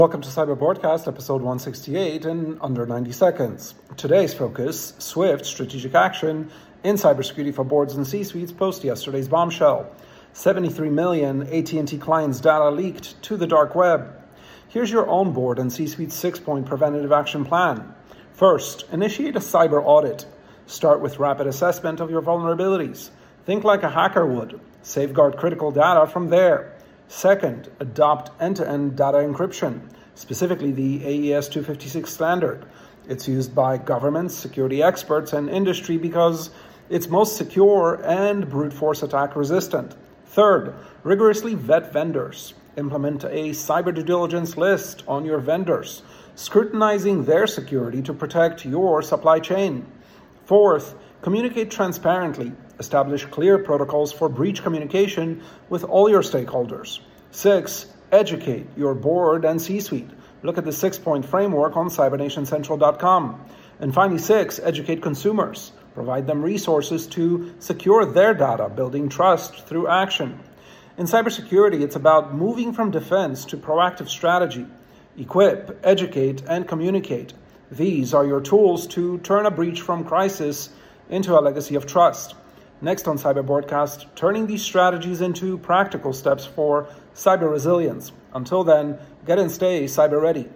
Welcome to Cyber Broadcast, episode 168 in under 90 seconds. Today's focus, swift strategic action in cybersecurity for boards and C-suites post yesterday's bombshell. 73 million AT&T clients' data leaked to the dark web. Here's your own board and C-suite 6-point preventative action plan. First, initiate a cyber audit. Start with rapid assessment of your vulnerabilities. Think like a hacker would. Safeguard critical data from there. Second, adopt end-to-end data encryption, specifically the AES 256 standard. It's used by governments, security experts, and industry because it's most secure and brute force attack resistant. Third, rigorously vet vendors. Implement a cyber due diligence list on your vendors, scrutinizing their security to protect your supply chain. Fourth, communicate transparently. Establish clear protocols for breach communication with all your stakeholders. 6. Educate your board and C-suite. Look at the 6-point framework on CyberNationCentral.com. And finally, 6. Educate consumers. Provide them resources to secure their data, building trust through action. In cybersecurity, it's about moving from defense to proactive strategy. Equip, educate, and communicate. These are your tools to turn a breach from crisis into a legacy of trust. Next on Cyber Broadcast, turning these strategies into practical steps for cyber resilience. Until then, get and stay cyber ready.